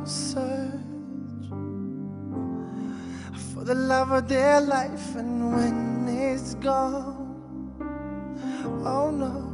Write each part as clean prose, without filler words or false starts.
search for the love of their life, and when it's gone, oh no,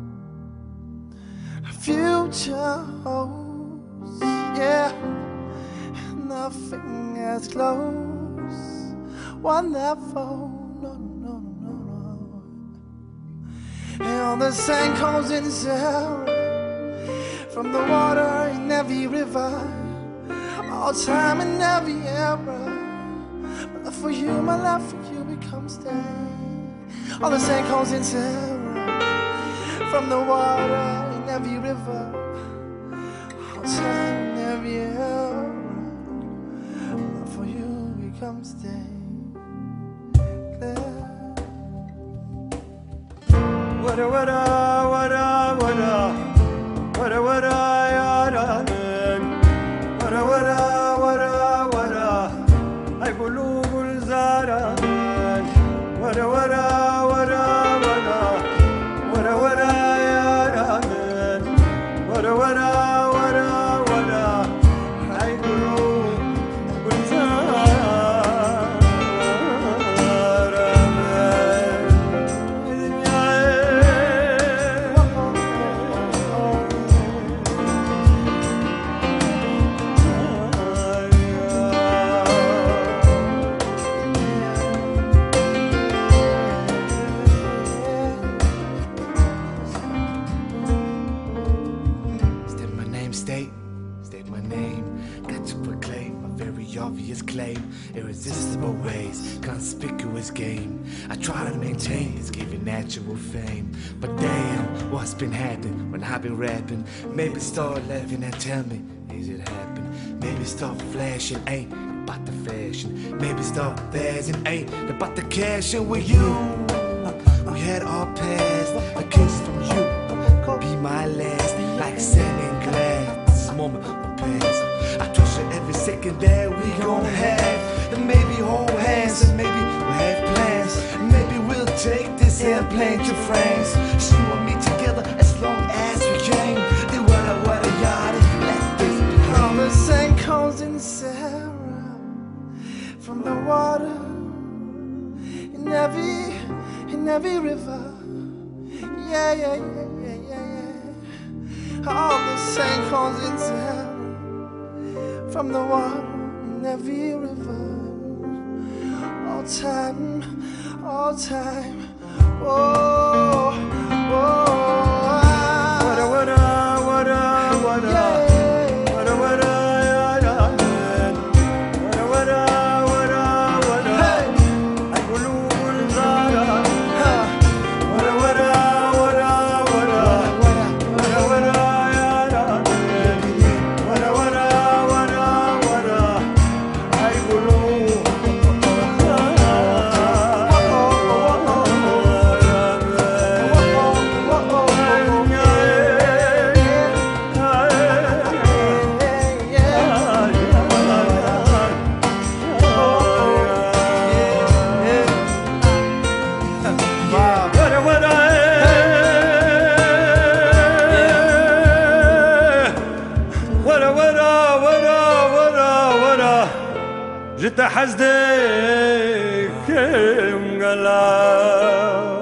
a future holds, yeah, nothing as close, wonderful, no, no, no, no. And all the sand comes in Sarah, from the water in every river, all time in every era. My love for you, my love for you becomes day. All the sand comes in Sarah, from the water in every river, all time in every era. My love for you becomes day. Wada wada wada wada wada wada yada wada wada wada wada ay qulubul zaran wada wada wada wada wada wada yada wada wada wada wada ay qulubul zaran. State my name, got to proclaim my very obvious claim. Irresistible ways, conspicuous game. I try to maintain this given natural fame, but damn, what's been happening when I've been rapping? Maybe start laughing and tell me, is it happening? Maybe start flashing, ain't about the fashion. Maybe start dancing, ain't about the cash. And with you, we had our past, a kiss from you could be my last, like sand and glass. Moment will pass. I trust you every second that we gon' have, and maybe hold hands, and maybe we'll have plans, and maybe we'll take this airplane to France. She and me together as long as we can. The what a yard, let this be. All the sand comes in Sarah, from the water in every river. Yeah, yeah, yeah, yeah, yeah, yeah. All the sand comes in Sarah, from the water in every river. All time, all time. Whoa, whoa. Wada wada wada wada. Yeah. Wada wada yada. Wada wada wada wada. Hey. Ay qulubul zaran. Wada wada wada wada. Wada wada yada. Wada wada wada wada. Ay qulubul جيت حزدك مقلع